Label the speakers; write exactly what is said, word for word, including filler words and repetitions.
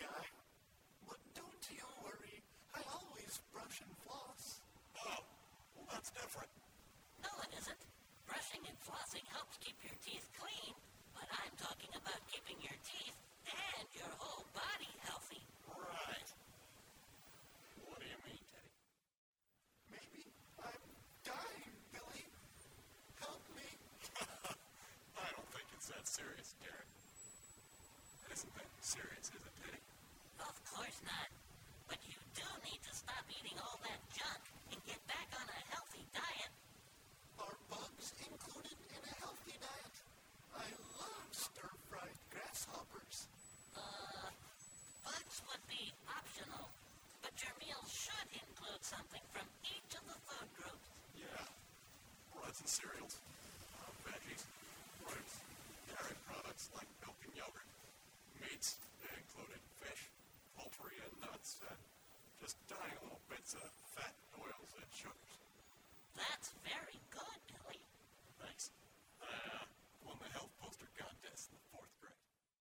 Speaker 1: guy. But don't you worry, I always brush and floss.
Speaker 2: Oh, well that's different.
Speaker 3: No, it isn't. Brushing and flossing helps keep your teeth clean, but I'm talking about keeping your teeth and your whole body healthy.
Speaker 2: Right. What do you mean, Teddy?
Speaker 1: Maybe I'm dying, Billy. Help me.
Speaker 2: I don't think it's that serious, Garrett. It isn't that serious, is it, Teddy?
Speaker 3: Of course not. But you do need to stop eating all that junk and get back on a healthy diet.
Speaker 1: Are bugs included in a healthy diet? I love stir-fried grasshoppers.
Speaker 3: Uh, bugs would be optional, but your meal should include something from each of the food groups.
Speaker 2: Yeah. Breads and cereals, uh, veggies, fruits, dairy products like milk and yogurt, meats, including fish, poultry, and nuts, and just tiny little bits of fat, oils, and sugars.
Speaker 3: That's very